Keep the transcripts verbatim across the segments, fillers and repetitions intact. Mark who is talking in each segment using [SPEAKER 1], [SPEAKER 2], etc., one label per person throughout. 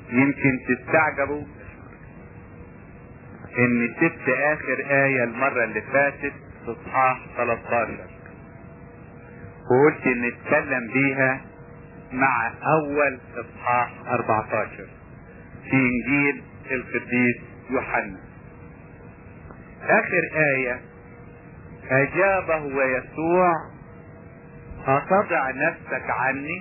[SPEAKER 1] يمكن تستعجبوا ان سبت اخر آية المرة اللي فاتت في اصحاح ثلاثة عشر وقلت ان نتكلم بيها مع اول اصحاح اربعة عشر في انجيل القديس يوحنا. اخر آية اجابه يسوع: أتضع نفسك عني؟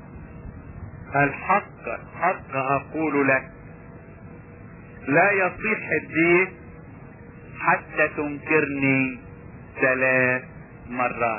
[SPEAKER 1] الحق حق اقول لك لا يصيح الديك حتى تنكرني ثلاث مرات.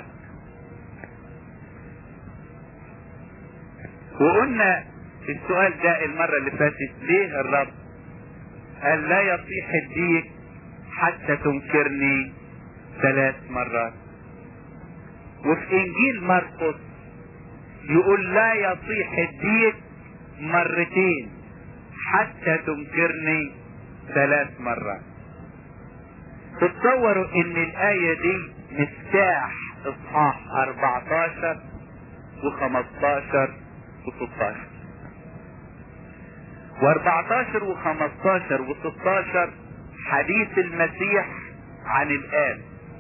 [SPEAKER 1] وقلنا السؤال ده المرة اللي فاتت: ليه الرب قال لا يصيح الديك حتى تنكرني ثلاث مرات؟ وفي انجيل مرقس يقول لا يصيح الديك مرتين حتى تنكرني ثلاث مرات. تتصوروا ان الاية دي مفتاح اصحاح اربعة عشر وخمستاشر وستاشر، واربعة عشر وخمستاشر وستاشر حديث المسيح عن الآب.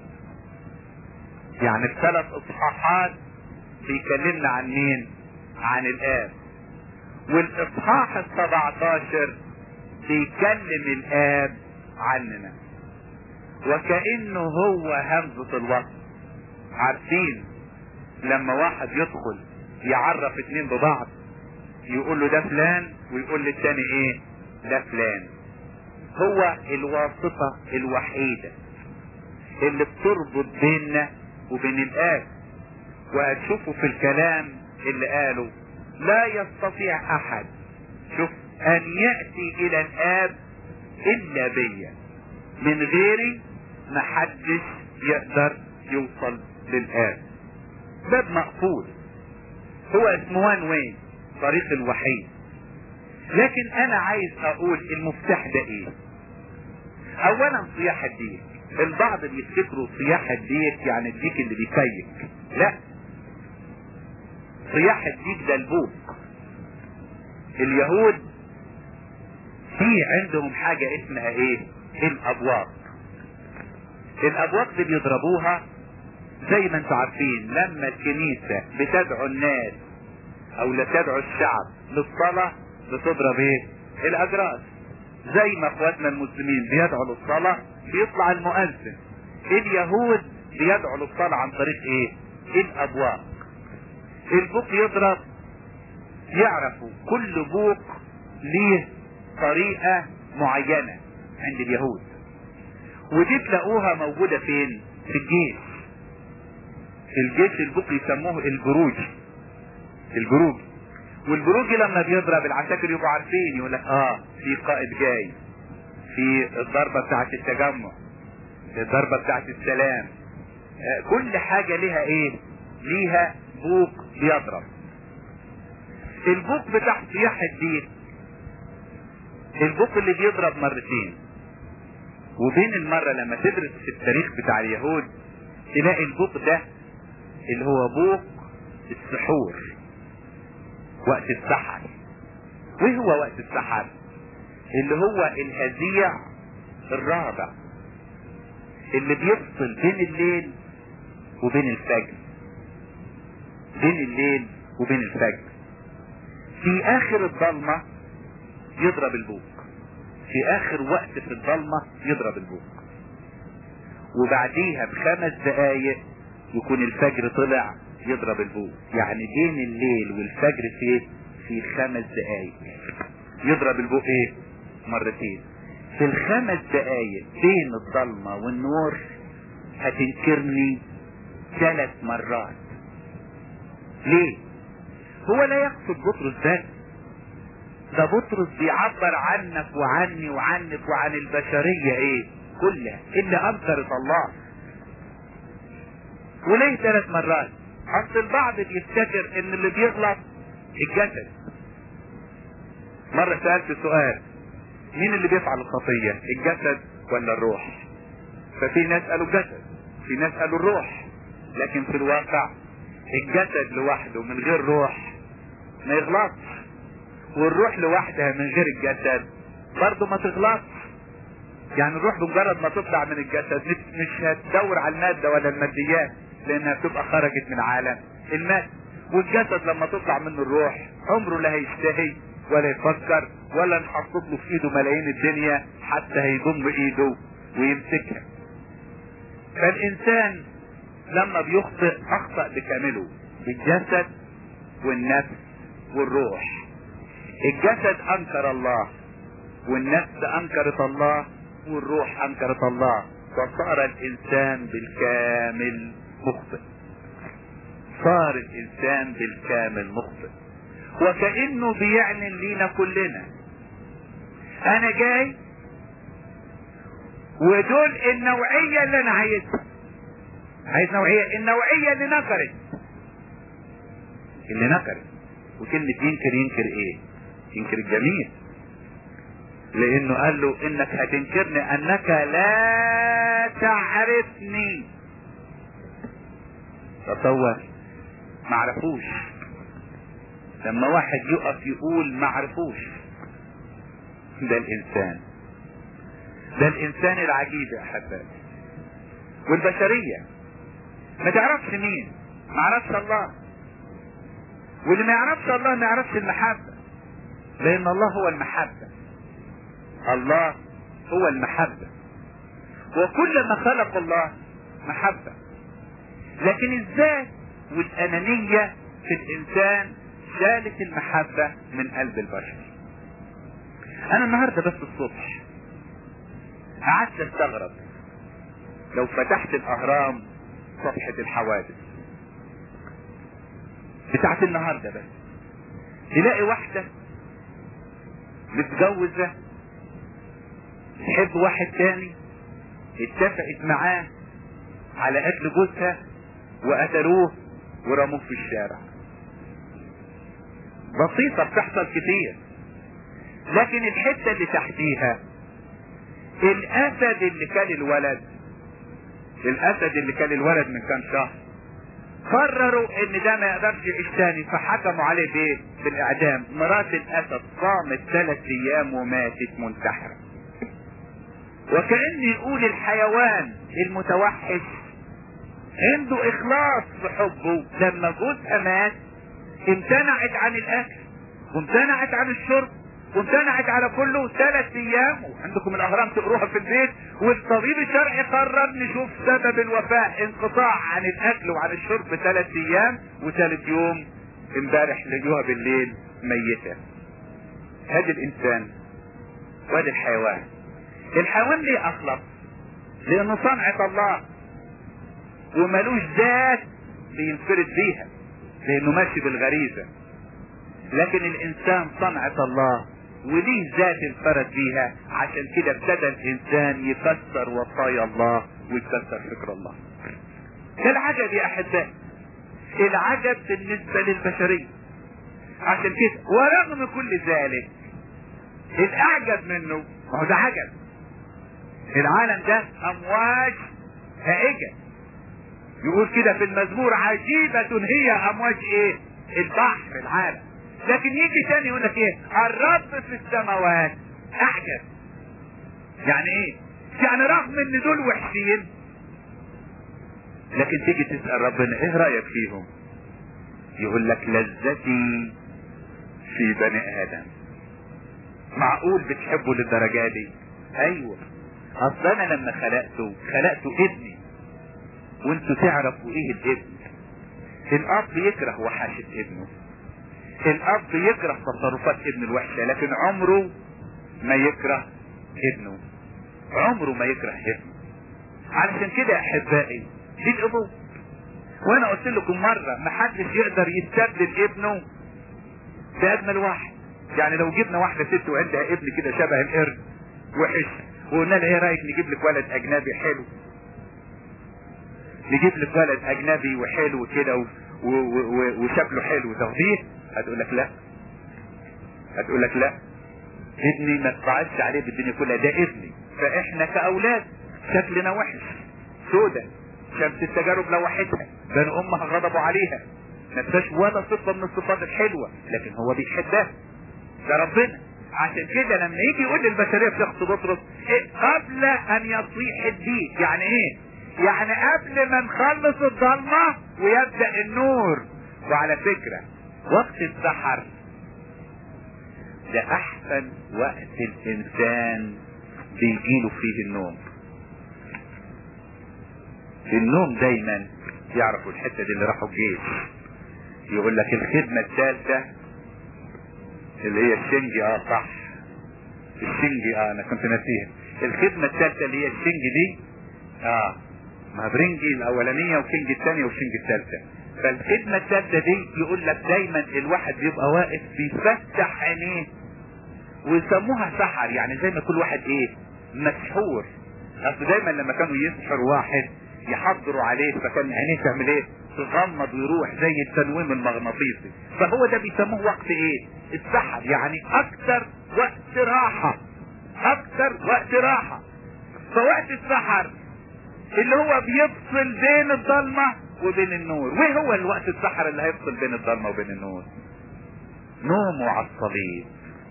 [SPEAKER 1] يعني الثلاث اصحاحات بيكلمنا عن مين؟ عن الآب. والاصحاح السبعة عشر بيكلم الآب عننا، وكأنه هو همزة الوصل. عارفين لما واحد يدخل يعرف اتنين ببعض يقول له ده فلان ويقول للتاني ايه؟ ده فلان. هو الواسطة الوحيدة اللي بتربط بيننا وبين الآب. وهتشوفوا في الكلام اللي قاله: لا يستطيع احد شوف ان يأتي الى الآب الا بيا، من غيري محدش يقدر يوصل للآب. باب مقفول، هو اسمه وان وين، طريق الوحيد. لكن انا عايز اقول المفتاح ده ايه؟ اولا صياح الديك. البعض بيفتكروا صياح الديك يعني الديك اللي بيكيك. لا، صياح الديك ده البوق. اليهود في عندهم حاجة اسمها ايه؟ الابواق. الابواق دي بيضربوها زي ما انتم عارفين لما الكنيسة بتدعو الناس او لتدعو الشعب للصلاة بتضرب ايه؟ الاجراس. زي ما اخواتنا المسلمين بيدعوا للصلاة بيطلع المؤذن. اليهود بيدعوا للصلاة عن طريق ايه؟ الابواق. البوق يضرب، يعرفوا كل بوق ليه طريقة معينة عند اليهود، ودي تلاقوها موجودة فين؟ في الجيش. في الجيش البوق يسموه الجروج. الجروج والجروج لما بيضرب العساكر يبقوا عارفين، يقول لك اه في قائد جاي، في الضربة بتاعت التجمع، الضربة بتاعت السلام. آه كل حاجة ليها ايه؟ ليها بوق بيضرب. البوق بتاع صياح الديك البوق اللي بيضرب مرتين. وبين المرة لما تدرس في التاريخ بتاع اليهود تلاقي البوق ده اللي هو بوق السحور، وقت السحر. وايه هو وقت السحر؟ اللي هو الهزيع الرابع اللي بيفصل بين الليل وبين الفجر. بين الليل وبين الفجر في اخر الضلمة يضرب البوق. في اخر وقت في الضلمة يضرب البوق، وبعديها بخمس دقايق يكون الفجر طلع يضرب البوق. يعني بين الليل والفجر في في خمس دقايق يضرب البوق ايه؟ مرتين. في الخمس دقايق بين الضلمة والنور هتنكرني ثلاث مرات. ليه؟ هو لا يقصد بطرس بس، ده بطرس بيعبر عنك وعني وعنك وعن البشرية ايه؟ كلها اللي انكرت الله. وليه ثلاث مرات؟ اصل البعض بيفتكر ان اللي بيغلط الجسد. مرة سألت سؤال: مين اللي بيفعل الخطية، الجسد ولا الروح؟ ففي ناس قالوا الجسد، في ناس قالوا الروح. لكن في الواقع الجسد لوحده من غير روح ما يغلطش. والروح لوحدها من غير الجسد برضه ما تغلطش. يعني الروح بمجرد ما تطلع من الجسد مش هتدور على المادة ولا الماديات، لانها بتبقى خرجت من عالم المادة. والجسد لما تطلع منه الروح عمره لا هيشتهي ولا يفكر ولا نحطط له في ايده ملايين الدنيا حتى هيضم ايده ويمسكها. فالانسان لما بيخطئ اخطأ بكامله، بالجسد والنفس والروح. الجسد انكر الله، والنفس انكرت الله، والروح انكرت الله، فصار الانسان بالكامل مخطئ. صار الانسان بالكامل مخطئ، وكأنه بيعلن لينا كلنا انا جاي ودول النوعية اللي انا عايزها. عايز نوعية، النوعية اللي نكرت اللي نكرت وكلمة ينكر ينكر ايه؟ ينكر الجميل، لانه قال له انك هتنكرني انك لا تعرفني. تصور ما عرفوش. لما واحد يقف يقول ما عرفوش، ده الانسان، ده الانسان العجيب يا احبائي. والبشرية ما تعرفش مين، ما عرفش الله. واللي ما يعرفش الله ما يعرفش المحبة، لان الله هو المحبة. الله هو المحبة، وكل ما خلق الله محبة. لكن الذات والانانية في الانسان شالت المحبة من قلب البشر. انا النهاردة بس الصبح قعدت استغرب، لو فتحت الاهرام صفحة الحوادث بتاعت النهاردة بس تلاقي واحدة متجوزة تحب واحد تاني، اتفقت معاه على قتل جوزها وقتلوه ورموه في الشارع. بسيطة بتحصل كتير. لكن الحتة اللي تحتيها الاسد اللي كان الولد، الاسد اللي كان الولد من كام شهر، قرروا ان ده ما يقدرش يعيش تاني فحكموا عليه بايه؟ بالاعدام. مرات الاسد صامت ثلاث ايام وماتت منتحرة. وكأن يقول الحيوان المتوحش عنده اخلاص في حبه، لما جوزها مات امتنعت عن الاكل وامتنعت عن الشرب وامتنعت على كله ثلاث ايام. عندكم الاهرام تقروها في البيت. والطبيب الشرعي قرر نشوف سبب الوفاة، انقطاع عن الاكل وعن الشرب ثلاث ايام، وثالث يوم امبارح لقوها بالليل ميتة. هذا الانسان وهذا الحيوان. الحيوان ليه اخلص؟ لانه صنعة الله وملوش ذات بينفرد بيها، لانه ماشي بالغريزة. لكن الانسان صنعة الله وليه ذات انفرد بيها، عشان كده ابتدى الانسان يكسر وصايا الله ويكسر فكر الله. كالعجب يا احبائي، العجب بالنسبة للبشرية. عشان كده ورغم كل ذلك الاعجب منه، ما هو ده عجب، العالم ده امواج هائجة. يقول كده في المزمور عجيبة هي امواج ايه؟ البحر، العالم. لكن يجي تاني يقول لك ايه؟ الرب في السماوات اعجب. يعني ايه؟ يعني رغم ان دول وحشين، لكن تيجي تسأل ربنا ايه رأيك فيهم؟ يقول لك لذتي في بني ادم. معقول بتحبوا للدرجة دي؟ ايوه، اصل انا لما خلقته خلقته ابني، وانتوا تعرفوا ايه الابن. الاب يكره وحاشة ابنه، الاب يكره تصرفات ابن الوحشة، لكن عمره ما يكره ابنه، عمره ما يكره ابنه. علشان كده يا احبائي دي الابوة. وانا قلت لكم مرة محدش يقدر يستبدل ابنه باجمل واحد. يعني لو جبنا واحدة ست وعندها ابن كده شبه القرد وحش، وقلنا لها ايه رايك نجيب لك ولد اجنبي حلو، نجيب لك ولد اجنبي وحلو كده وشكله حلو تاخديه؟ هتقول لك لا، هتقول لك لا، ابني ما تبعدش عليه بالدنيا كلها، ده ابني. فاحنا كاولاد شكلنا وحش، سودة، شمس التجارب لوحتها، بان امها غضبوا عليها، ما فيهاش ولا صفه من الصفات الحلوه، لكن هو بيحبها. ده ربنا. عشان كده لما يجي يقول للبشريه في شخص بطرس إيه؟ قبل ان يصيح الديك. يعني ايه؟ يعني قبل ما نخلص الضلمه ويبدا النور. وعلى فكره وقت السحر ده احسن وقت الانسان بيجيله فيه النوم. النوم دايما يعرفوا الحته دي اللي راحوا الجيش، يقول لك الخدمه الثالثه اللي هي الشنجي. اه صح، الشنجي. اه انا كنت ناسيها. الخدمه الثالثه اللي هي الشنجي دي اه ما برنجي الاولانيه وكينج الثانيه وشنج الثالثه. فالخدمه الثالثه دي يقول لك دايما الواحد بيبقى واقف بيفتح عينيه، ويسموها سحر. يعني زي ما كل واحد ايه مسحور. اصل دايما لما كانوا يسحروا واحد يحضروا عليه فكان عينيه تعمل ايه؟ تغمض ويروح زي التنويم المغناطيسي. فهو ده بيسموه وقت ايه؟ السحر. يعني اكتر وقت راحة، اكتر وقت راحة. فوقت السحر اللي هو بيفصل بين الضلمة وبين النور. وايه هو الوقت السحر اللي هيفصل بين الضلمة وبين النور؟ نومه على الصليب،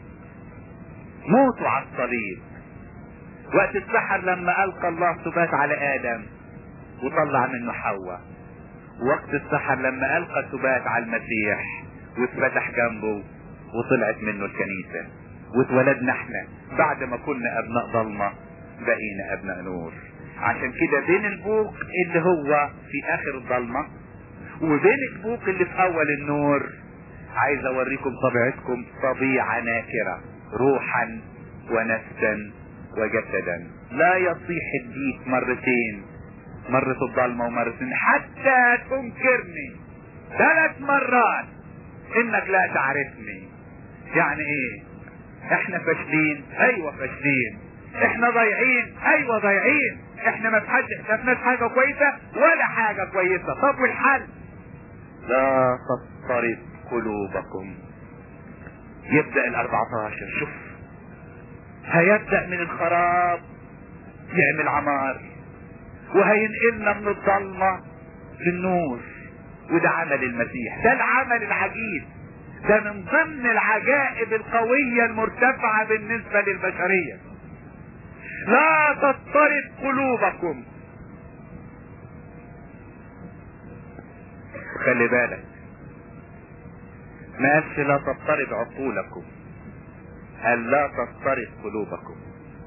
[SPEAKER 1] موته على الصليب. وقت السحر لما القى الله سبات على ادم وطلع منه حواء. وقت السحر لما القى سبات على المسيح واتفتح جنبه وطلعت منه الكنيسة، واتولدنا احنا بعد ما كنا ابناء ضلمة بقينا ابناء نور. عشان كده بين البوق اللي هو في اخر الضلمة وبين البوق اللي في اول النور عايز اوريكم طبيعتكم طبيعة ناكرة روحا ونفسا وجسدا. لا يصيح الديك مرتين، مرة الضلمة ومرتين حتى تنكرني ثلاث مرات انك لا تعرفني. يعني ايه؟ احنا فاشلين؟ ايوه فاشلين. احنا ضايعين؟ ايوه ضايعين. احنا ما شفناش حاجة كويسة ولا حاجة كويسة. طب والحل؟ لا تضطرب قلوبكم. يبدأ الاربعتاشر. شوف، هيبدأ من الخراب يعمل عمار، وهينقلنا من الظلمة للنور. وده عمل المسيح، ده العمل العجيب، ده من ضمن العجائب القوية المرتفعة بالنسبة للبشرية. لا تضطرب قلوبكم. خلي بالك، ما قالش لا تضطرب عقولكم، قال لا تضطرب قلوبكم.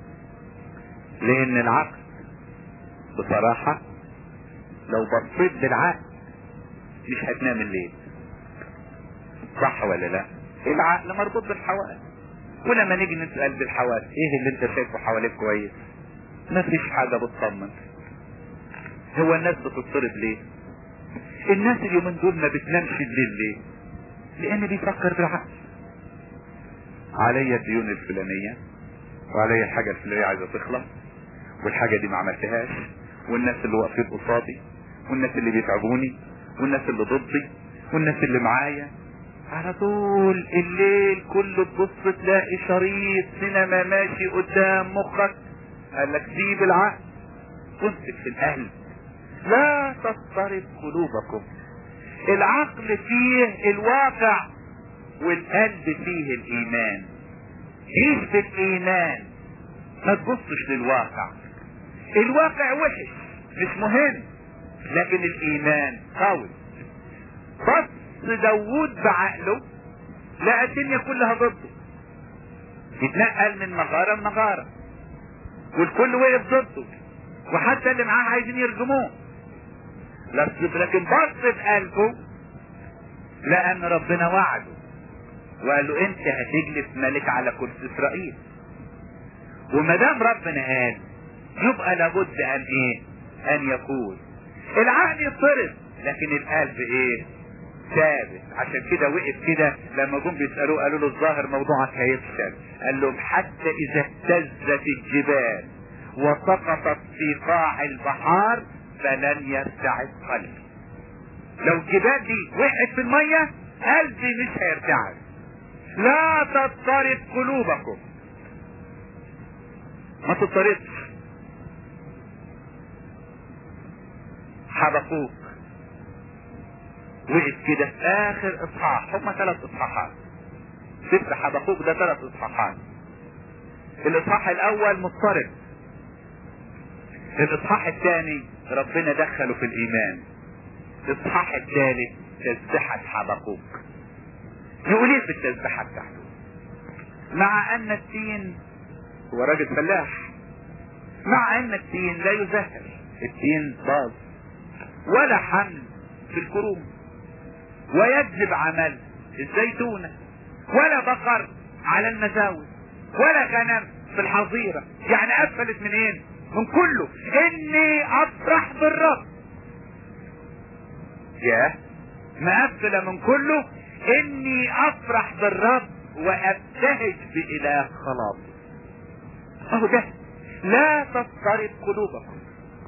[SPEAKER 1] لان العقل بصراحة لو بصيت بالعقل مش هتنام الليل، صح ولا لا؟ العقل مربوط بالحواس، ولما نيجي نسأل بالحواس ايه اللي انت شايفه حواليك كويس؟ مفيش حاجة بتطمن. هو الناس بتضطرب ليه؟ الناس اليومين دول ما بتنامش الليل ليه؟ لان بيفكر بالعقل. عليا الديون الفلانية، وعليا الحاجة الفلانية عايزة تخلص، والحاجة دي ما عملتهاش، والناس اللي واقفين قصادي، والناس اللي بيتعبوني، والناس اللي ضدي، والناس اللي معايا. على طول الليل كله تبص تلاقي شريط سينما ماشي قدام مخك. قال لك سيب العقل وامسك في القلب. لا تضطرب قلوبكم. العقل فيه الواقع والقلب فيه الايمان. عيش بالايمان، ما تبصش للواقع. الواقع وحش مش مهم، لكن الايمان قوي. بص داوود بعقله لقى الدنيا كلها ضده، يتنقل من مغارة لمغارة والكل وقف ضده، وحتى اللي معاه عايزين يرجموه. لكن بص بقلبه لان ربنا وعده وقال له انت هتجلس ملك على كرسي اسرائيل. وما دام ربنا قال يبقى لابد ان ايه؟ ان يكون. العقل يضطرب لكن القلب ايه؟ ثابت. عشان كده وقف كده لما جم بيسألوه قالوا له الظاهر موضوعك هيفشل. قال لهم حتى اذا اهتزت الجبال وسقطت في قاع البحار فلن يرتعد قلبي. لو الجبال دي وقعت في المية قلبي مش هيرتعد. لا تضطرب قلوبكم، ما تضطربش. حبقوك وقف كده في اخر اصحاح، هما ثلاث اصحاحات. سفر حبقوق ده ثلاث اصحاحات. الاصحاح الاول مضطرب، الاصحاح الثاني ربنا دخله في الايمان، الاصحاح الثالث تسبحة حبقوق. يقول ايه في التسبحة بتاعته؟ مع ان التين، هو راجل فلاح، مع ان التين لا يزهر، التين باظ ولا حمل في الكروم، ويجذب عمل الزيتونة، ولا بقر على المزاوي، ولا غنم في الحظيرة. يعني قفلت منين؟ من كله. اني افرح بالرب. ياه، مقفلة من كله. اني افرح بالرب وابتهج باله خلاص. اهو ده. لا تضطرب قلوبكم.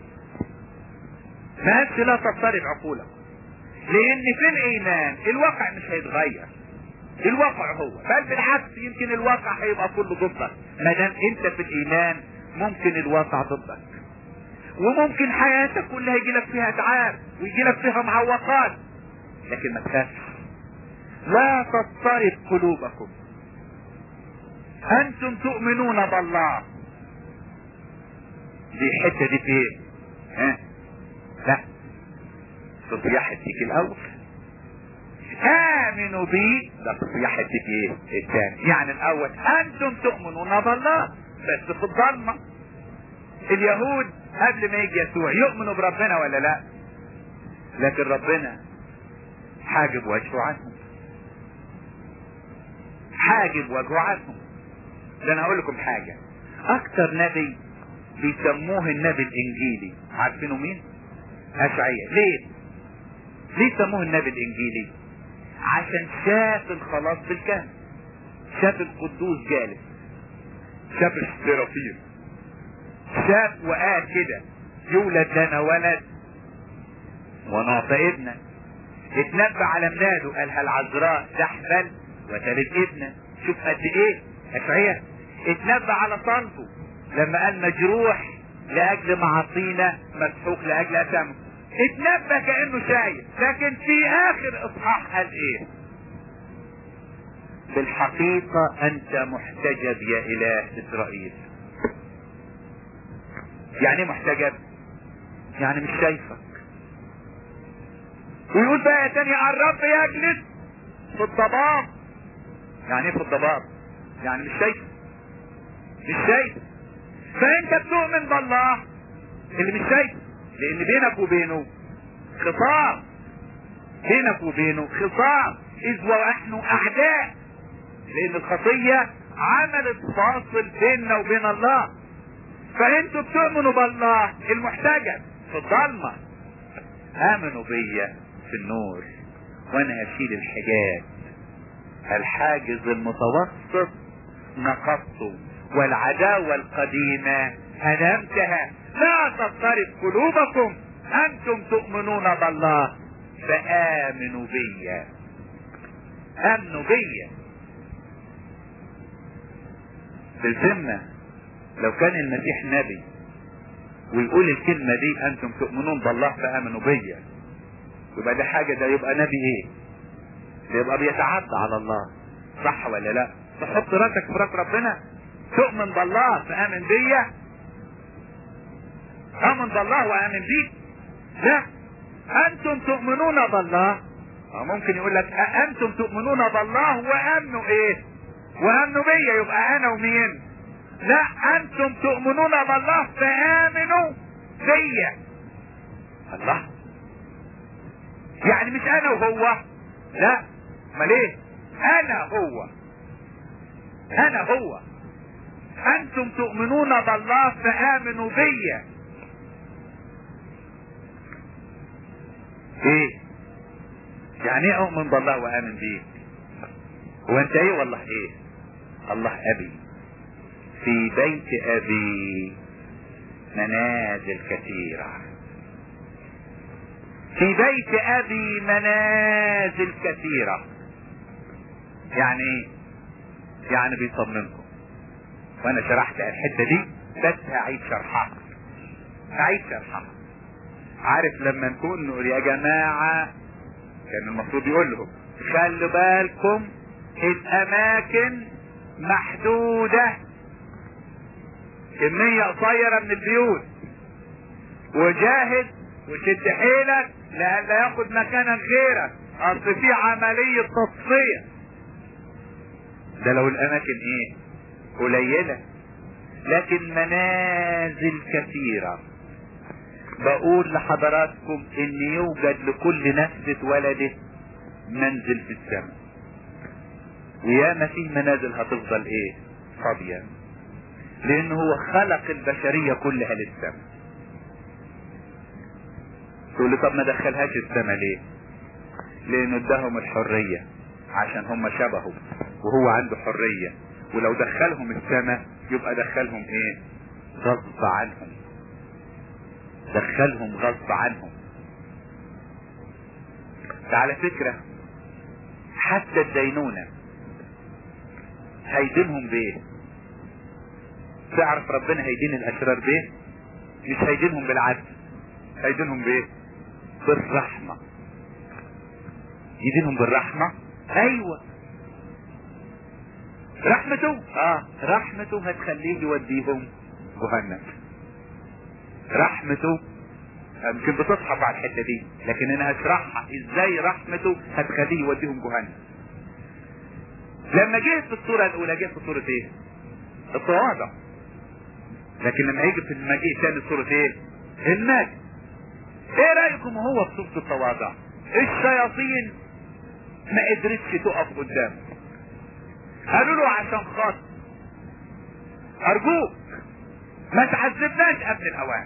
[SPEAKER 1] ما قالش لا تضطرب عقولكم، لان في الايمان الواقع مش هيتغير. الواقع هو، بل بالعكس يمكن الواقع هيبقى كله ضدك. ما دام انت في الايمان ممكن الواقع ضدك، وممكن حياتك كلها يجي لك فيها اتعاب ويجي لك فيها معوقات، لكن ما تخافش. لا تضطرب قلوبكم، انتم تؤمنون بالله. دي الحته دي فين؟ ها؟ لا، تصيح الديك الاول. امنوا بي، ده تصيح الديك ايه؟ الثاني. يعني الاول انتم تؤمنون بالله بس في الضلمه. اليهود قبل ما يجي يسوع يؤمنوا بربنا ولا لا؟ لكن ربنا حاجب وجهه عنهم، حاجب وجهه عنهم. ده انا هقول لكم حاجه، اكتر نبي بيسموه النبي الانجيلي، عارفينه مين؟ اشعياء. ليه؟ ليه سموه النبي الانجيلي؟ عشان شاف الخلاص بالكامل، شاف القدوس جالس، شاف السرافيم، شاف وقال كده يولد لنا ولد ونعطى ابنا. اتنبأ على ميلاده، قالها العذراء تحبل وتلد ابنا. شوف قد ايه اشعياء. اتنبأ على صلبه لما قال مجروح لاجل معاصينا مسحوق لاجل اثامه. اتنبأ كأنه شايف، لكن في اخر اصحاح قال ايه؟ بالحقيقة انت محتجب يا اله اسرائيل. يعني محتجب؟ يعني مش شايفك. ويقول بقى تاني الرب يجلس في الضباب. يعني ايه في الضباب؟ يعني مش شايف، مش شايف. فانت بتؤمن بالله اللي مش شايف، لان بينك وبينه خصام، بينك وبينه خصام، اذ ونحن اعداء، لان الخطية عملت فاصل بيننا وبين الله. فانتوا بتؤمنوا بالله المحتجب في الضلمة. امنوا بيا في النور وانا هشيل الحجاب، الحاجز المتوسط نقضته والعداوة القديمة هدمتها. لا تضطرب قلوبكم، انتم تؤمنون بالله فامنوا بيا. امنوا بيا. بالذمة لو كان المسيح نبي ويقول الكلمة دي انتم تؤمنون بالله فامنوا بيا، يبقى ده حاجة، ده يبقى نبي ايه؟ ده يبقى بيتعدى على الله، صح ولا لا؟ تحط راسك في راس ربنا، تؤمن بالله فامن بيا، امن بالله وامن بيك. لا، انتم تؤمنون بالله. ممكن يقول لك انتم تؤمنون بالله وامنوا ايه؟ وامنوا بيا، يبقى انا ومين؟ لا، انتم تؤمنون بالله فامنوا بيا. الله، يعني مش انا وهو، لا، امال ايه؟ انا هو، انا هو. انتم تؤمنون بالله فامنوا بيا. ايه يعني ايه اؤمن بالله وامن بيه؟ هو انت ايه والله ايه؟ الله ابي، في بيت ابي منازل كثيرة، في بيت ابي منازل كثيرة. يعني ايه؟ يعني بيطمنكم. وانا شرحت الحتة دي بس هعيد شرحها، هعيد شرحها. عارف لما نكون نقول يا جماعة، كان المفروض يقول لهم خلوا بالكم الاماكن محدودة، كمية قصيرة من البيوت، وجاهد وشد حيلك لألا ياخد مكانا غيرك، اصل في عملية تصفية. ده لو الاماكن ايه قليلة، لكن منازل كثيرة. بقول لحضراتكم ان يوجد لكل نفس اتولدت منزل في السماء، وياما في منازل هتفضل ايه فاضية، لان هو خلق البشرية كلها للسماء. تقول لي طب ما دخلهاش السماء ليه؟ لانه اداهم الحرية عشان هم شبهه وهو عنده حرية، ولو دخلهم السماء يبقى دخلهم ايه غصب عنهم، دخلهم غصب عنهم. على فكرة حتى الدينونة هيدينهم بايه؟ تعرف ربنا هيدين الاشرار بايه؟ مش هيدينهم بالعدل، هيدينهم بايه؟ بالرحمة. يدينهم بالرحمة. ايوه رحمته، اه رحمته هتخليه يوديهم جهنم. رحمته يمكن بتصحى على الحته دي، لكن انا هشرحها ازاي رحمته هتخليه يوديهم جهنم. لما جه في الصوره الاولى جه في صوره ايه؟ التواضع. لكن لما يجي في المجيء الثاني صوره ايه؟ المجد. ايه رايكم هو في صوره التواضع؟ الشياطين ما قدرتش تقف قدامه، قالوا له عشان خاطر ارجوك ما تعذبناش قبل الاوان.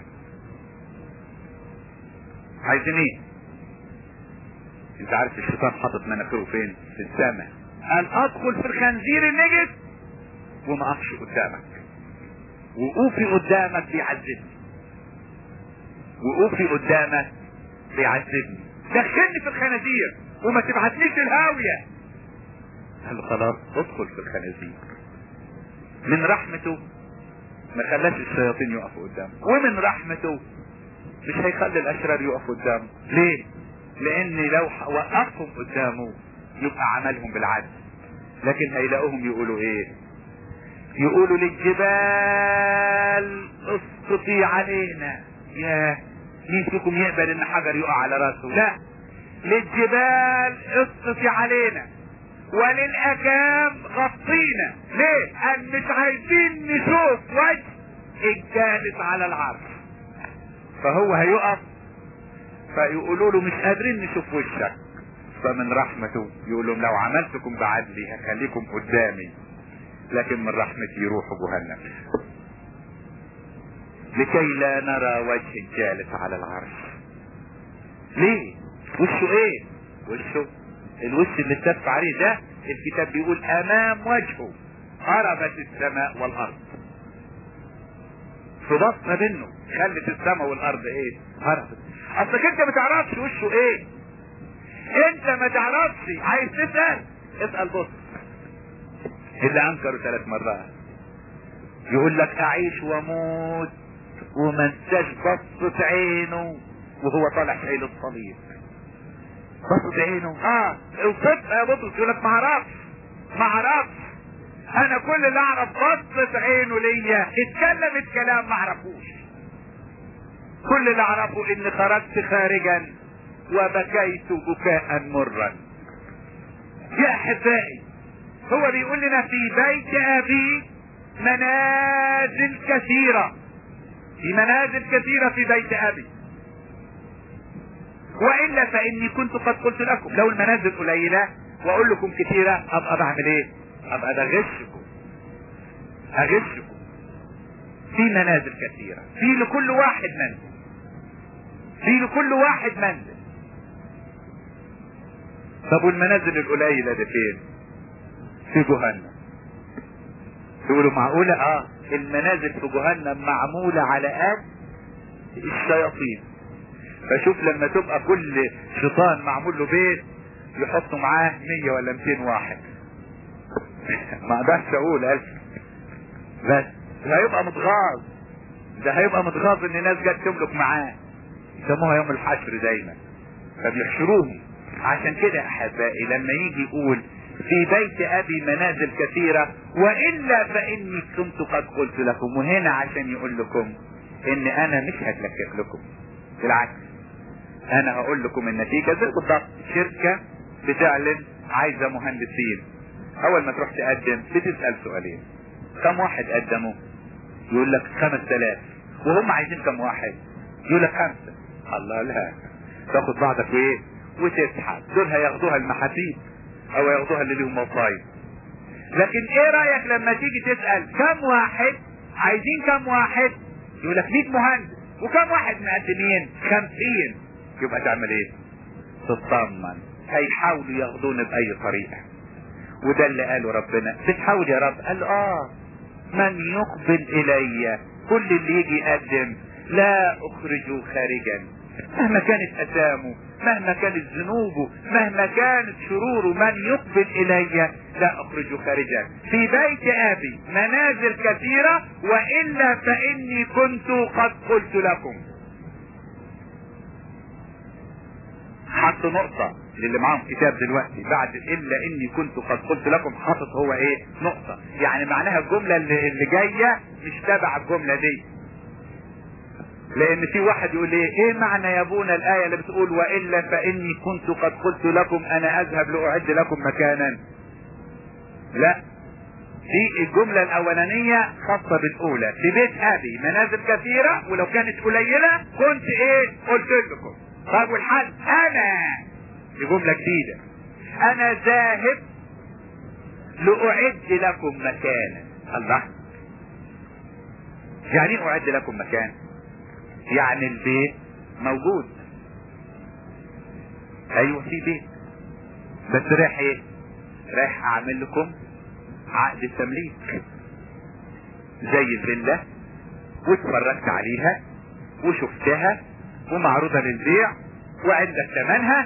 [SPEAKER 1] عايزين ايه؟ انت عارف الشيطان حاطط مناخيره فين؟ في السماء. قال ادخل في الخنزير النجس وما اقفش قدامك، وقوفي قدامك بيعذبني، وقوفي قدامك بيعذبني، دخلني في الخنازير وما تبعتنيش الهاوية. قال له خلاص ادخل في الخنازير. من رحمته ما خلاش الشياطين يقفوا قدامه، ومن رحمته مش هيخلي الاشرار يقفوا قدامه. ليه؟ لان لو وقفهم قدامه يبقى عملهم بالعدل، لكن هيلاقوهم يقولوا ايه؟ يقولوا للجبال اسقطي علينا. ياه، مين فيكم يقبل ان حجر يقع على راسه؟ لا، للجبال اسقطي علينا وللاكام غطينا. ليه؟ قال مش عايزين نشوف وجه الجالس على العرش. فهو هيقف فيقولوا له مش قادرين نشوف وشك، فمن رحمته يقول لهم لو عملتكم بعدلي هخليكم قدامي، لكن من رحمتي يروحوا جهنم لكي لا نرى وجه الجالس على العرش. ليه؟ وشه ايه؟ وشه الوش اللي اتف عليه ده الكتاب بيقول امام وجهه هربت السماء والارض. في بطن منه خلت السماء والارض ايه؟ هربت. اصلك انت ما تعرفش وشه ايه، انت ما تعرفش. عايز تسأل؟ اسأل بص اللي انكروا ثلاث مرات يقول لك اعيش واموت وما انساش بصة عينه وهو طالع شايل الصليب. بصة عينه اه اوصفها يا بطرس. يقول لك ما اعرفش ما اعرفش انا كل اللي اعرف بصة عينه ليا اتكلمت كلام ما اعرفوش. كل اللي اعرفه اني خرجت خارجا وبكيت بكاء مرا. يا احبائي هو بيقول لنا في بيت ابي منازل كثيرة، في منازل كثيرة في بيت ابي، والا فاني كنت قد قلت لكم. لو المنازل قليلة واقول لكم كثيرة ابقى بعمل ايه؟ ابقى بغشكم اغشكم. في منازل كثيرة، في لكل واحد منزل، في لكل واحد منزل. طب والمنازل القليلة دي فين؟ في جهنم. تقولوا معقولة؟ اه المنازل في جهنم معمولة على قد الشياطين. فشوف لما تبقى كل شيطان معمول له بيت يحطوا معاه مية ولا مئتين واحد ما اقدرش اقول الف، بس ده هيبقى متغاظ، ده هيبقى متغاظ ان ناس جت تملك معاه. يسموها يوم الحشر دايما، فبيحشروهم. عشان كده يا احبائي لما يجي يقول في بيت ابي منازل كثيرة والا فاني كنت قد قلت لكم. وهنا عشان يقول لكم ان انا مش هتلكك لكم، بالعكس انا هقول لكم النتيجة. زي بالضبط شركة بتعلن عايزة مهندسين، اول ما تروح تقدم بتسأل سؤالين: كم واحد قدموا؟ يقول لك خمس تلاف. وهم عايزين كم واحد؟ يقول لك خمسة. الله، لا تاخد بعضك وايه وتسحب. دول هياخدوها المحاسيب او ياخدوها اللي ليهم وصاية. لكن ايه رأيك لما تيجي تسأل كم واحد عايزين، كم واحد؟ يقول لك مية مهندس. وكم واحد مقدمين؟ خمسين. يبقى تعمل ايه؟ تطمن، هيحاولوا ياخدون باي طريقة. وده اللي قاله ربنا. بتحاول يا رب؟ قال اه من يقبل الي كل اللي يجي يقدم لا اخرجه خارجا، مهما كانت اثامه، مهما كانت ذنوبه، مهما كانت شروره. من يقبل الي لا اخرجه خارجا. في بيت ابي منازل كثيرة والا فاني كنت قد قلت لكم. حط نقطة للي معاهم كتاب دلوقتي بعد الا اني كنت قد قلت لكم، حاطط هو ايه؟ نقطة. يعني معناها الجملة اللي, اللي جاية مش تبع الجملة دي. لان في واحد يقول ايه ايه معنى يا ابونا الاية اللي بتقول والا فاني كنت قد قلت لكم انا اذهب لاعد لكم مكانا؟ لا، دي الجملة الاولانية خاصة بالاولى. في بيت ابي منازل كثيرة، ولو كانت قليلة كنت ايه قلت لكم. طيب والحل؟ انا، دي جملة جديدة، انا ذاهب لاعد لكم مكانا. الله، يعني اعد لكم مكان؟ يعني البيت موجود. ايوه في بيت، بس رايح ايه؟ رايح اعمل لكم عقد التمليك زي الفيلا، واتفرجت عليها وشفتها ومعروضة للبيع وعندك ثمنها،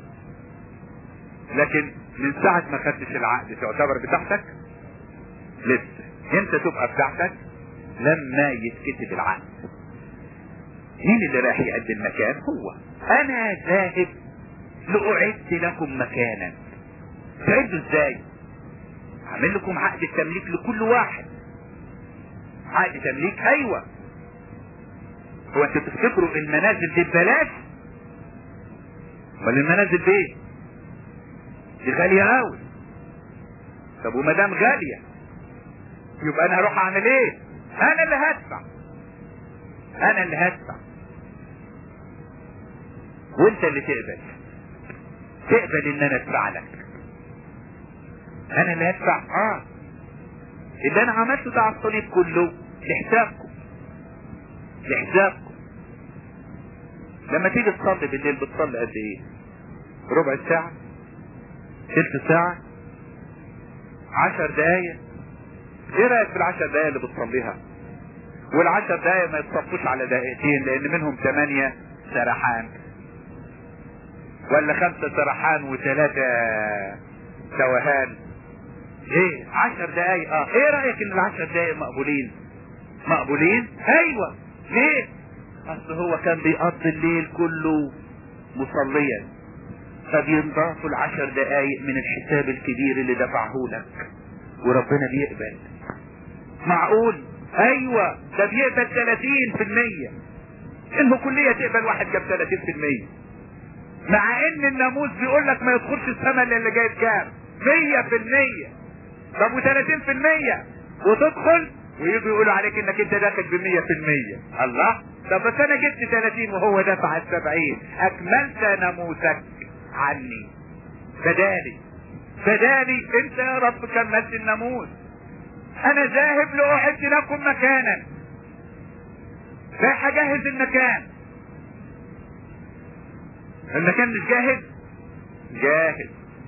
[SPEAKER 1] لكن من ساعة ما خدتش العقد تعتبر بتاعتك؟ لسه. انت تبقى بتاعتك لما يتكتب العقد. مين اللي راح يقدم مكان؟ هو. انا ذاهب لاعد لكم مكانا. تعدوا ازاي؟ اعمل لكم عقد التمليك لكل واحد. عقد تمليك؟ ايوه. هو انتوا تفتكروا المنازل دي ببلاش؟ ولا المنازل دي دي غالية قوي. طب وما دام غالية يبقى انا هروح اعمل ايه؟ انا اللي هدفع، انا اللي هدفع، وانت اللي تقبل. تقبل ان انا ادفع لك، انا اللي هدفع. اه اللي انا عملته ده على الصليب كله لحسابكم، لحسابكم. لما تيجي تصلي بالليل بتصلي قد ايه؟ ربع ساعة؟ ثلث ساعة؟ عشر دقايق؟ ايه رأيك في العشر دقايق اللي بتصليها؟ والعشر دقايق ما يتصفوش على دقيقتين، لان منهم ثمانية سرحان، ولا خمسة سرحان وثلاثة توهان. ايه عشر دقايق؟ اه ايه رأيك ان العشر دقايق مقبولين؟ مقبولين؟ ايوه. ليه؟ اصل هو كان بيقضي الليل كله مصليا، فبينضافوا العشر دقايق من الحساب الكبير اللي دفعه لك، وربنا بيقبل. معقول؟ ايوه، ده بيقبل ثلاثين في المية. انه كلية تقبل واحد جاب ثلاثين في المية، مع ان الناموس بيقول لك ما يدخلش السما الا اللي جايب كام؟ مية في المية. طب وثلاثين في المية وتدخل ويجوا يقولوا عليك انك انت داخل بمية في المية. الله، طب بس انا جبت ثلاثين وهو دفع السبعين. اكملت ناموسك عني، بدالي بدالي انت يا رب كملت الناموس. انا ذاهب لاعد لكم مكانا، رايح اجهز المكان. المكان مش جاهز؟ جاهز،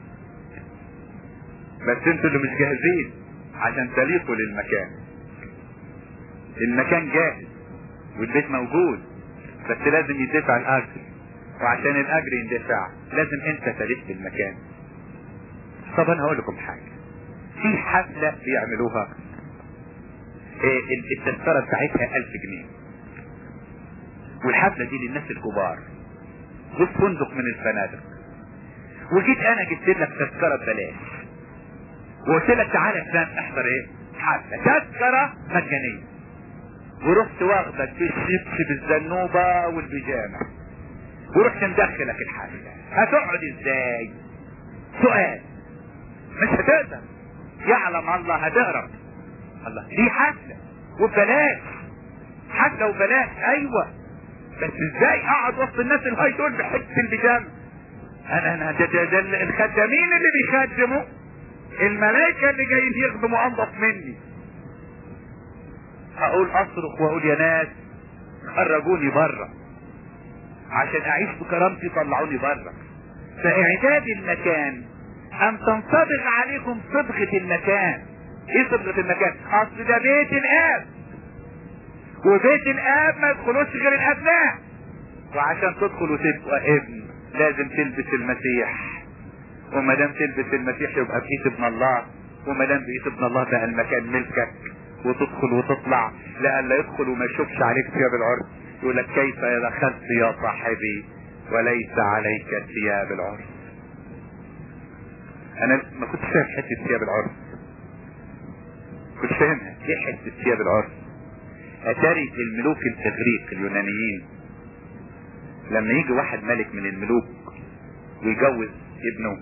[SPEAKER 1] بس انتوا اللي مش جاهزين عشان تليقوا للمكان. المكان جاهز والبيت موجود، بس لازم يدفع الاجر، وعشان الاجر يندفع لازم انت تليق بالمكان. طب انا هقول لكم حاجة. في حفلة بيعملوها التذكرة بتاعتها الف جنيه، والحفلة دي للناس الكبار والفندق من الفنادق، وجيت انا جبت لك تذكرة ببلاش وقلت لك تعالى فلان احضر ايه حفله تذكره مجانيه، ورحت واخدك في الشبشب بالزنوبه والبيجامه ورحت مدخلك الحفله، هتقعد ازاي؟ سؤال. مش هتقدر، يعلم الله هتهرب. الله دي حفله وببلاش، حفله وبلاش، ايوه، بس ازاي اقعد وسط الناس الهاي دول بحته البيجامه؟ انا انا ده, ده, ده الخدامين اللي بيخدموا الملائكه اللي جايين يخدموا انضف مني. هقول اصرخ واقول يا ناس خرجوني بره عشان اعيش بكرامتي، طلعوني بره. فاعداد المكان ان تنصبغ عليكم صبغة المكان. ايه صبغة المكان؟ اصل ده بيت الاب، وبيت الاب ما يدخلوش غير الابناء، وعشان تدخل وتبقى ابن لازم تلبس المسيح، وما دام تلبس المسيح يبقى بقيت ابن الله، وما دام بقيت ابن الله بقى المكان ملكك، وتدخل وتطلع لألا يدخل وما يشوفش عليك ثياب العرس. يقول لك كيف دخلت يا صاحبي وليس عليك ثياب العرس. انا ما كنتش فاهم حته ثياب العرس، كنت فاهمها ايه حته ثياب العرس. اتاري الملوك الاغريق اليونانيين لما يجي واحد ملك من الملوك ويجوز ابنه،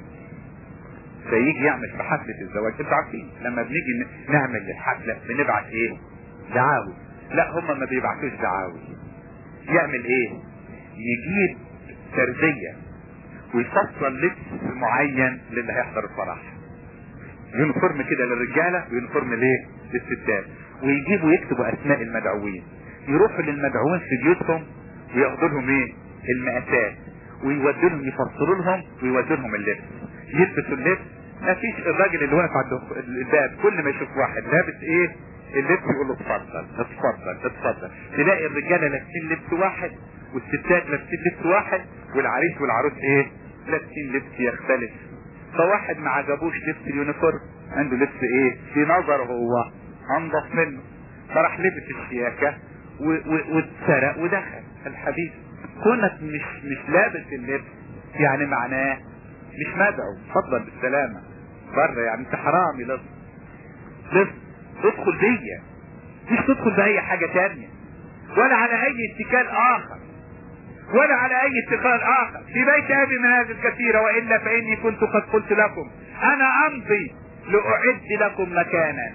[SPEAKER 1] فيجي يعمل في حفلة الزواج، انتوا عارفين لما بنيجي نعمل الحفلة بنبعت ايه؟ دعاوي. لا هم ما بيبعتوش دعاوي. يعمل ايه؟ يجيب سردية ويفصل لبس معين للي هيحضر الفرح، يونيفورم كده للرجالة ويونيفورم ليه؟ للستات، ويجيبوا يكتبوا اسماء المدعوين، يروحوا للمدعوين في بيوتهم وياخدوا لهم ايه؟ المقاسات، ويودوا لهم يفصلوا لهم ويودوا لهم اللبس، يلبسوا اللبس. ما فيش الراجل اللي واقف عند الباب كل ما يشوف واحد لابس ايه اللبس يقول له اتفضل اتفضل اتفضل. تلاقي الرجاله لابسين لبس واحد والستات لابسين لبس واحد، والعريس والعروس ايه؟ لابسين لبس يختلف. فواحد ما عجبوش لبس اليونيفورم، عنده لبس ايه في نظره هو انضف منه، فراح لبس الشياكه واتسرق ودخل. الحبيب كونك مش مش لابس اللبس يعني معناه مش مدعو، اتفضل بالسلامه بره، يعني انت حرامي. لبس لبس تدخل بيا، مش تدخل باي حاجه تانية ولا على اي اتكال اخر ولا على اي اتكال اخر. في بيت ابي منازل كثيره والا فاني كنت قد قلت لكم انا امضي لاعد لكم مكانا،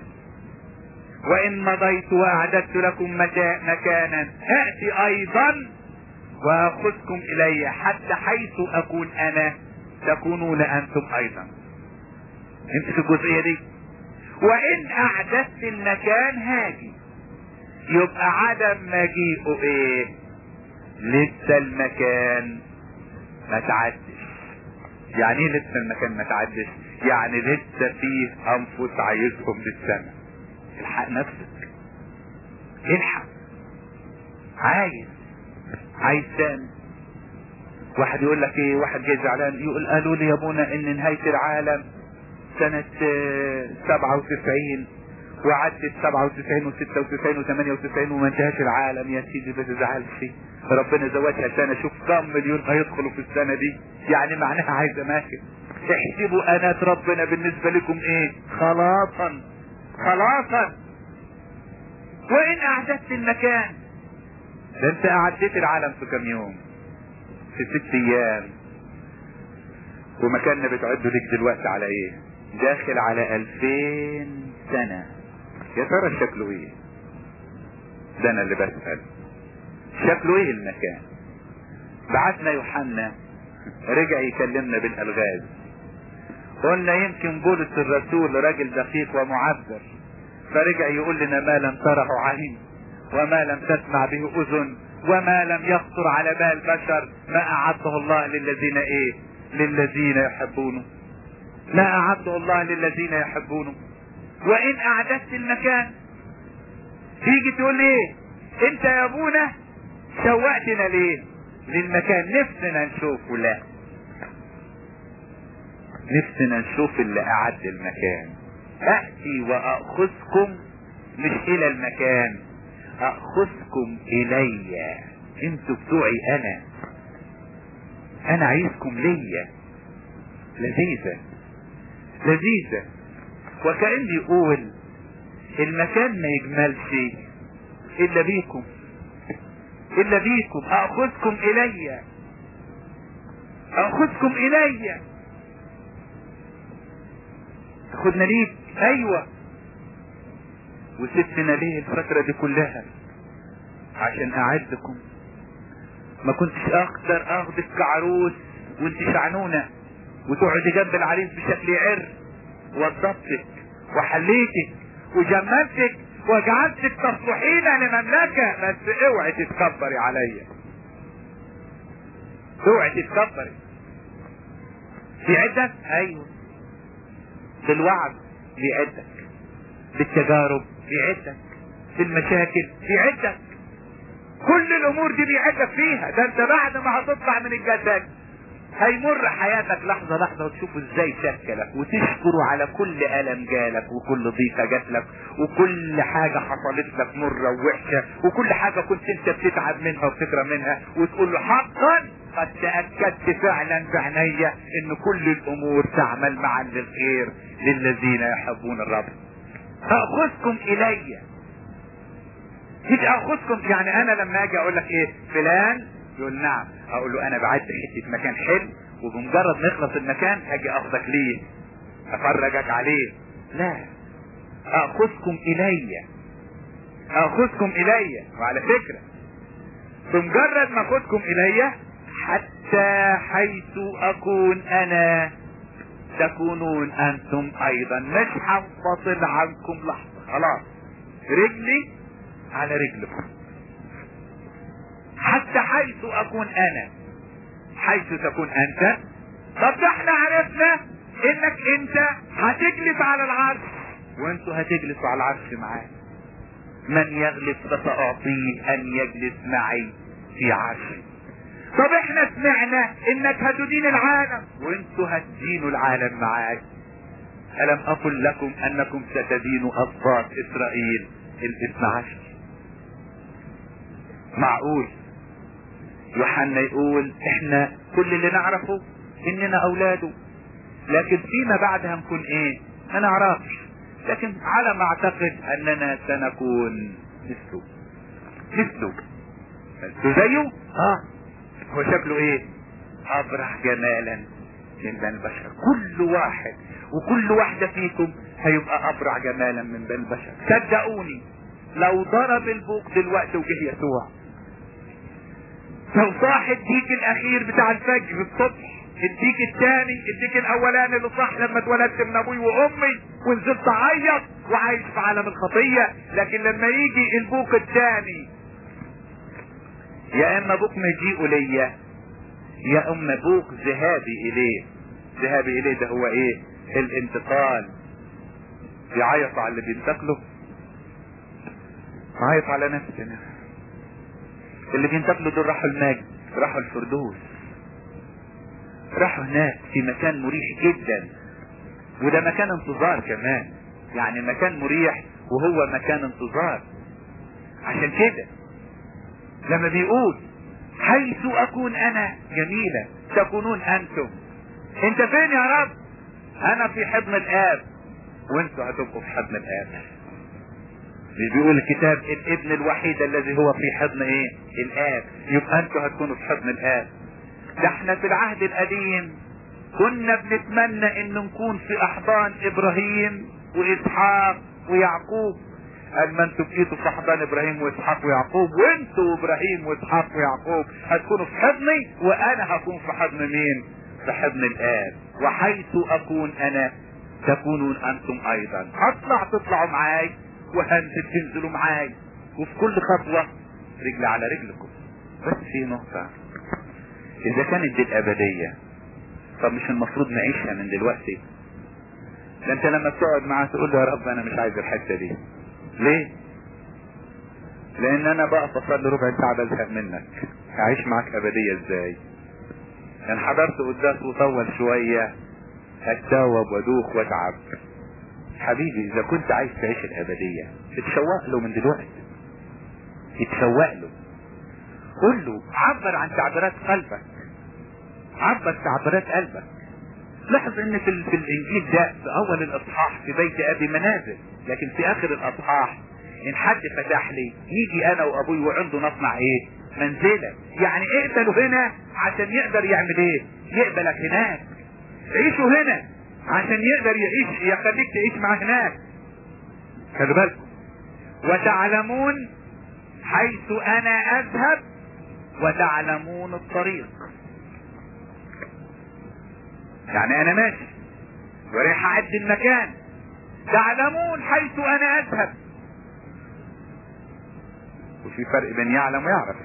[SPEAKER 1] وان مضيت واعددت لكم مكانا اتي ايضا واخذكم الي حتى حيث اكون انا تكونون انتم ايضا. انت في الجزئيه دي. وان اعددت المكان هاجي، يبقى عدم مجيئه ايه؟ لسه المكان ما تعدش. يعني ايه لسه المكان ما تعدش؟ يعني لسه فيه انفس عايزهم للسماء. الحق نفسك، الحق. عايز عايز تاني. واحد يقول لك ايه؟ واحد جاي زعلان يقول قالوا لي يا ابونا ان نهاية العالم سنة سبعة وتسعين، وعدت سبعة وتسعين وستة وتسعين وثمانية وتسعين وما انتهاش العالم. يا سيدي ما تزعلش، ربنا زودها سنة، شوف كم مليون هيدخلوا في السنة دي، يعني معناها عايزة ماشي. احسبوا انات ربنا بالنسبة لكم ايه؟ خلاصا خلاصا. وان اعددت المكان، ده انت اعديت العالم في كم يوم؟ في ست ايام. ومكاننا بتعده ليك دلوقتي على ايه؟ داخل على الفين سنة. يا ترى شكله ايه؟ ده انا اللي بسأل شكله ايه المكان؟ بعتنا يوحنا رجع يكلمنا بالالغاز، قلنا يمكن بولس الرسول راجل دقيق ومعبر، فرجع يقول لنا ما لم تره عين وما لم تسمع به اذن وما لم يخطر على بال بشر ما اعده الله للذين ايه؟ للذين يحبونه. ما اعده الله للذين يحبونه. وان اعددت المكان، تيجي تقول ايه؟ انت يا ابونا شوقتنا ليه؟ للمكان، نفسنا نشوفه. لا، نفسنا نشوف اللي اعد المكان. اتي واخذكم مش الى المكان، اخذكم الي. انتوا بتوعي انا، انا عايزكم ليا. لذيذة لذيذة. وكأن يقول المكان ما يجملش الا بيكم، الا بيكم. اخذكم الي، اخذكم الي. تاخدنا ليك؟ ايوه. وسبتنا ليه الفترة دي كلها؟ عشان اعدكم. ما كنتش اقدر اخدك كعروس وانت شعنونة وتقعدي جنب العريس بشكل عر، وضبطك وحليتك وجملتك وجعلتك تصلحين لمملكة. بس اوعي تتكبري عليا، اوعي تتكبري. بيعدك؟ ايوه. بالوعد بيعدك، بالتجارب بيعدك، بالمشاكل بيعدك، كل الامور دي بيعدك فيها. ده انت بعد ما هتطلع من الجسد هيمر حياتك لحظة لحظة وتشوفوا ازاي شكلك وتشكره على كل ألم جالك وكل ضيقة جاتلك وكل حاجة حصلت لك مرة ووحشة وكل حاجة كنت انت بتتعب منها وبتكره منها، وتقول له حقا قد تأكدت فعلا بعينيا ان كل الامور تعمل معا للخير للذين يحبون الرب. اخذكم الي. مش اخذكم يعني انا لما اجي اقول لك ايه فلان، يقول نعم، اقول له انا بعد حته مكان حلو وبمجرد ما يخلص المكان هاجي اخذك ليه افرجك عليه. لا، اخذكم الي، اخذكم الي. وعلى فكره بمجرد ما اخذكم الي حتى حيث اكون انا تكونون انتم ايضا. مش هنفصل عنكم لحظه، خلاص رجلي على رجلكم. حتى حيث اكون انا حيث تكون انت. طب احنا عرفنا انك انت هتجلس على العرش وانتوا هتجلسوا على العرش معايا. من يغلب فسأعطيه ان يجلس معي في عرشي. طب احنا سمعنا انك هتدين العالم وانتوا هتدينوا العالم معاي. الم اقل لكم انكم ستدينوا اسباط اسرائيل الاثنى عشر؟ معقول يوحنا يقول احنا كل اللي نعرفه اننا اولاده، لكن فيما بعد هنكون ايه ما نعرفش، لكن على ما اعتقد اننا سنكون مثله. مثله مثله زيه. اه هو شكله ايه؟ ابرح جمالا من بني البشر. كل واحد وكل واحدة فيكم هيبقى ابرع جمالا من بني البشر. صدقوني لو ضرب البوق دلوقتي وجه يسوع، لو صاح الديك الاخير بتاع الفجر الصبح، الديك الثاني، الديك الاولاني اللي صاح لما اتولدت من ابوي وامي ونزلت اعيط وعايش في عالم الخطيه، لكن لما يجي البوق الثاني يا اما بوق مجيء ليا يا اما بوق ذهابي اليه. ذهابي اليه ده هو ايه؟ الانتقال. يعيط على اللي بينتقله، عيط على نفسنا. اللي بينتقلوا دول راحوا المجد، راحوا الفردوس، راحوا هناك في مكان مريح جدا، وده مكان انتظار كمان، يعني مكان مريح وهو مكان انتظار. عشان كده لما بيقول حيث اكون انا جميلة تكونون انتم. انت فين يا رب؟ انا في حضن الاب وانتوا هتبقوا في حضن الاب. بيقول الكتاب الابن الوحيد الذي هو في حضن ايه؟ الاب. يبقى انتوا هتكونوا في حضن الاب. ده احنا في العهد القديم كنا بنتمنى ان نكون في احضان ابراهيم واسحاق ويعقوب. قال ما انتوا بقيتوا في احضان ابراهيم واسحاق ويعقوب، وانتوا ابراهيم واسحاق ويعقوب هتكونوا في حضني، وانا هكون في حضن مين؟ في حضن الاب. وحيث اكون انا تكونون انتم ايضا. هطلع تطلعوا معاي وهنزل تنزلوا معاي، وفي كل خطوة رجل على رجلكم. بس في نقطة، اذا كانت دي الابدية طب مش المفروض نعيشها من دلوقتي؟ ده انت لما بتقعد معاه تقول له يا رب انا مش عايز الحتة دي. ليه؟ لان انا بقى اصلي ربع ساعة بزهق منك. هعيش معاك ابدية ازاي؟ ان حضرت قداس وطول شوية هتداوب وادوخ واتعب. حبيبي اذا كنت عايز تعيش الابدية اتشوق له من دلوقتي، اتشوق له، قل له، عبر عن تعبيرات قلبك، عبر تعبيرات قلبك، لاحظ ان في, في الانجيل ده في اول الاصحاح في بيت ابي منازل، لكن في اخر الاصحاح ان حد فتح لي يجي انا وابوي وعنده نصنع ايه منزلة. يعني اقبلوا هنا عشان يقدر يعمل ايه يقبلك هناك. عيشوا هنا عشان يقدر يعيش يخليك تعيش معاه هناك. خلوا بالكم. وتعلمون حيث انا اذهب وتعلمون الطريق. يعني انا ماشي ورايح اعدي المكان، تعلمون حيث انا اذهب. وفي فرق بين يعلم ويعرف.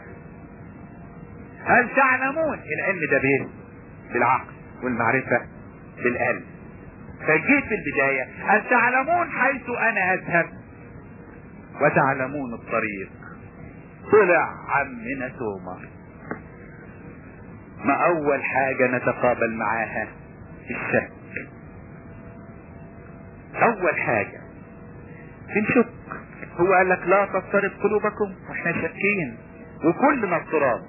[SPEAKER 1] هل تعلمون؟ العلم ده بايه؟ بالعقل، والمعرفة بالقلب. فجيت في البداية هل تعلمون حيث انا اذهب وتعلمون الطريق. طلع عمنا توما. ما اول حاجة نتقابل معاها الشك. اول حاجة بنشك. هو قال لك لا تضطرب قلوبكم، واحنا شاكين وكلنا اضطراب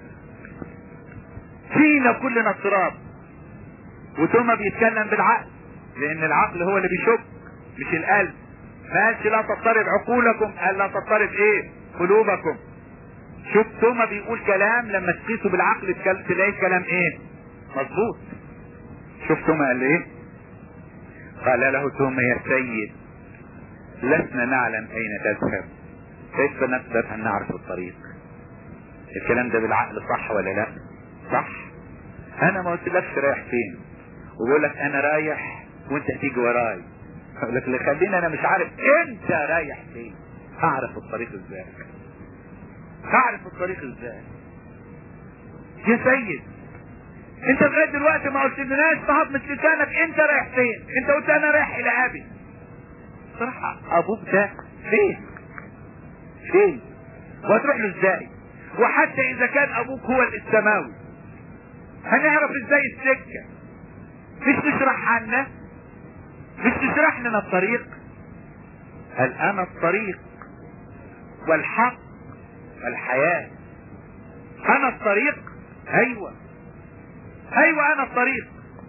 [SPEAKER 1] فينا، كلنا اضطراب. وتوما بيتكلم بالعقل لان العقل هو اللي بيشك مش القلب. ما قالش لا تضطرب عقولكم، قال لا تضطرب ايه قلوبكم. شوف توما بيقول كلام لما تقيسه بالعقل تلاقي كلام ايه مظبوط. شوف توما قال ايه؟ قال له توما يا سيد لسنا نعلم اين تذهب، كيف نقدر ان نعرف الطريق؟ الكلام ده بالعقل صح ولا لا؟ صح. انا ما قلتلكش رايح فين وبقول لك انا رايح وانت هتيجي وراي. اقول لك اللي خليني انا مش عارف انت رايح فين، هعرف الطريق ازاي؟ هعرف الطريق ازاي يا سيد؟ انت لغايه دلوقتي ما قلتلناش بهضمة لسانك انت رايح فين. انت قلت انا رايح الى ابي. صراحة ابوك ده فين فين وهتروح له ازاي؟ وحتى اذا كان ابوك هو السماوي هنعرف ازاي السكة؟ مش تشرح عنا، مش تشرح لنا الطريق. هل انا الطريق والحق والحياة؟ انا الطريق. ايوه ايوه انا الطريق.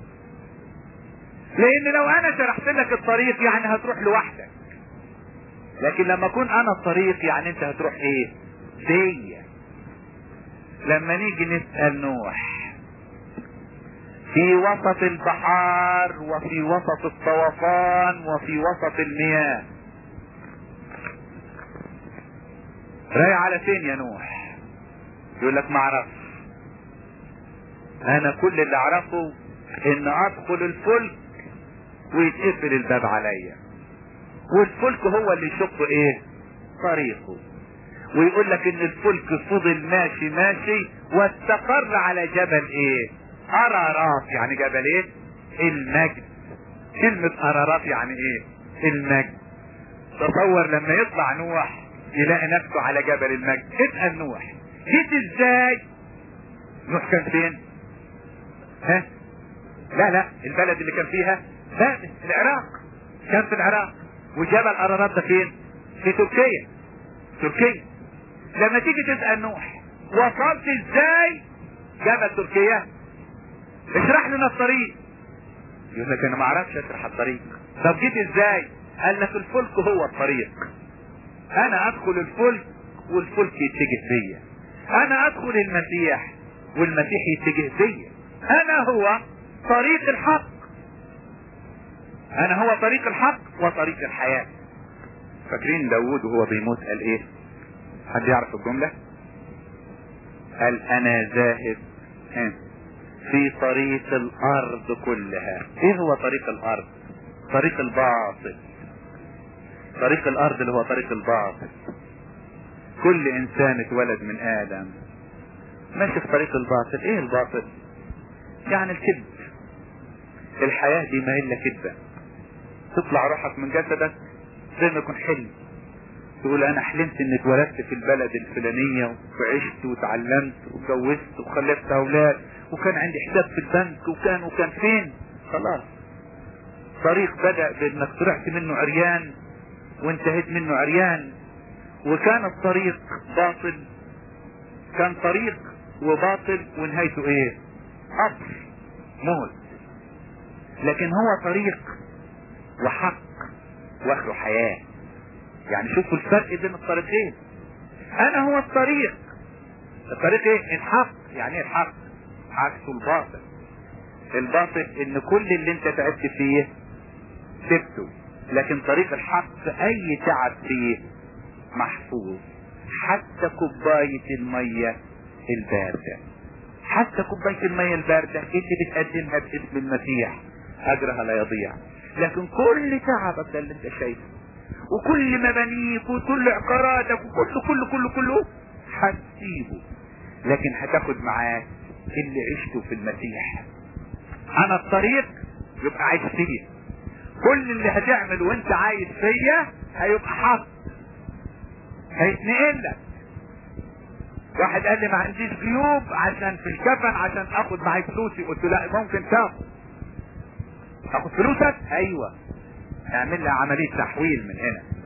[SPEAKER 1] لان لو انا شرحت لك الطريق يعني هتروح لوحدك، لكن لما اكون انا الطريق يعني انت هتروح ايه بيا. لما نيجي نسأل نوح في وسط البحار وفي وسط الطوفان وفي وسط المياه، رايح على فين يا نوح؟ يقول لك ما اعرفش، انا كل اللي اعرفه ان ادخل الفلك ويتقفل الباب عليا، والفلك هو اللي يشق ايه طريقه. ويقول لك ان الفلك فضل ماشي ماشي واستقر على جبل ايه ارارات. يعني جبل ايه المجد. كلمة ارارات يعني ايه المجد. تصور لما يطلع نوح يلاقي نفسه على جبل المجد. اسأل نوح جيت ازاي؟ نوح كان فين؟ ها لا لا البلد اللي كان فيها لا العراق، كان في العراق. وجبل ارارات ده فين؟ في تركيا. تركيا. لما تيجي تسأل نوح وصلت ازاي جبل تركيا؟ اشرح لنا الطريق. يقول لك انا ما اعرفش اشرح الطريق. طب جيت ازاي؟ قال لك الفلك هو الطريق. انا ادخل الفلك والفلك يتجه بيا. انا ادخل المسيح والمسيح يتجه بيا. انا هو طريق الحق. انا هو طريق الحق وطريق الحياة. فاكرين داود وهو بيموت قال ايه؟ حد يعرف الجملة؟ قال انا ذاهب في طريق الارض كلها. ايه هو طريق الارض؟ طريق الباطل. طريق الارض اللي هو طريق الباطل. كل انسان اتولد من ادم ماشي في طريق الباطل. ايه الباطل؟ يعني الكذب. الحياة دي ما الا كذبة. تطلع روحك من جسدك زي ما يكون حلم. تقول انا حلمت اني اتولدت في البلد الفلانية وعشت وتعلمت واتجوزت وخلفت اولاد وكان عندي حساب في البنك وكان وكان فين. خلاص طريق بدأ بانك طلعت منه عريان وانتهيت منه عريان. وكان الطريق باطل. كان طريق وباطل ونهايته ايه؟ قبر موت. لكن هو طريق وحق واخره حياة. يعني شوفوا الفرق بين الطريقين. انا هو الطريق. الطريق ايه؟ الحق. يعني ايه الحق؟ عكسه الباطل. الباطل ان كل اللي انت تعبت فيه سبته، لكن طريق الحق اي تعب فيه محفوظ. حتى كوباية المية الباردة، حتى كوباية المية الباردة اللي بتقدمها باسم المسيح اجرها لا يضيع. لكن كل تعبك ده اللي انت شايفه، وكل مبانيك وكل عقاراتك وكله كله كله كله هتسيبه، لكن هتاخد معاك اللي عشته في المسيح. انا الطريق يبقى عايش فيه. كل اللي هتعمل وانت عايش فيا هيبقى حق، هيتنقل لك. واحد قال لي ما عنديش جيوب عشان في الكفن عشان اخد معايا فلوسي. قلت له لا، ممكن تاخد. اخد فلوسك؟ ايوه، اعمل لها عملية تحويل من هنا.